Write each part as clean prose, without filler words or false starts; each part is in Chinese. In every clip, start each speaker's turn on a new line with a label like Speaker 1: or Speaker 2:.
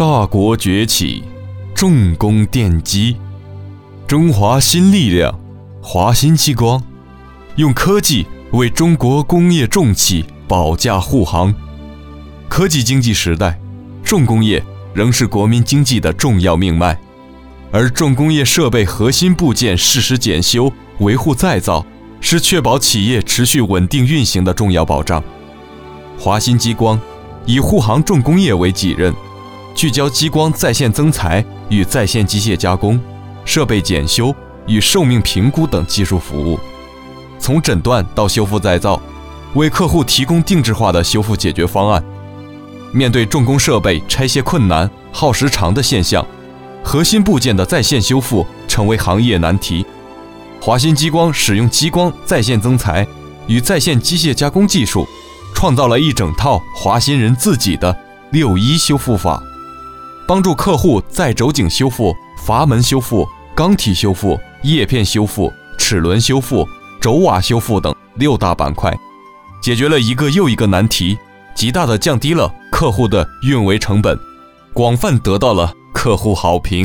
Speaker 1: 大国崛起，重工奠基。中华新力量，华新激光，用科技为中国工业重器保驾护航。科技经济时代，重工业仍是国民经济的重要命脉，而重工业设备核心部件适时检修、维护再造，是确保企业持续稳定运行的重要保障。华新激光以护航重工业为己任，聚焦激光在线增材与在线机械加工、设备检修与寿命评估等技术服务，从诊断到修复再造，为客户提供定制化的修复解决方案。面对重工设备拆卸困难、耗时长的现象，核心部件的在线修复成为行业难题。华新激光使用激光在线增材与在线机械加工技术，创造了一整套华新人自己的6-1修复法，帮助客户在轴颈修复、阀门修复、钢体修复、叶片修复、齿轮修复、轴瓦修复等6大板块，解决了一个又一个难题，极大地降低了客户的运维成本，广泛得到了客户好评。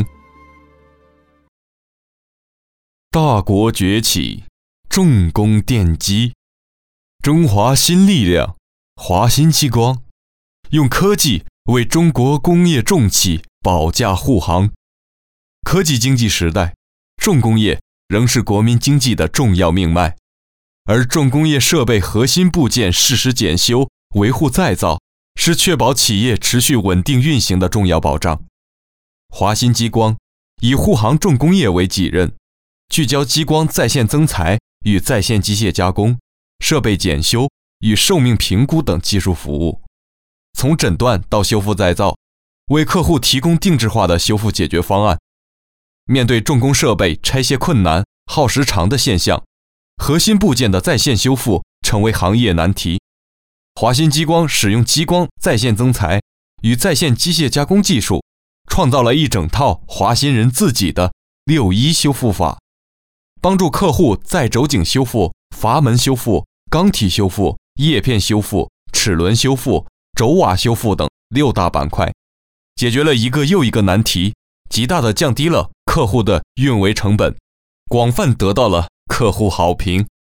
Speaker 1: 大国崛起，重工奠基。中华新力量，华新激光，用科技为中国工业重器保驾护航。科技经济时代，重工业仍是国民经济的重要命脉，而重工业设备核心部件适时检修、维护再造，是确保企业持续稳定运行的重要保障。华新激光以护航重工业为己任，聚焦激光在线增材与在线机械加工、设备检修与寿命评估等技术服务，从诊断到修复再造，为客户提供定制化的修复解决方案。面对重工设备拆卸困难、耗时长的现象，核心部件的在线修复成为行业难题。华新激光使用激光在线增材与在线机械加工技术，创造了一整套华新人自己的6-1修复法，帮助客户在轴颈修复、阀门修复、钢体修复、叶片修复、齿轮修复、轴瓦修复等6大板块，解决了一个又一个难题，极大地降低了客户的运维成本，广泛得到了客户好评。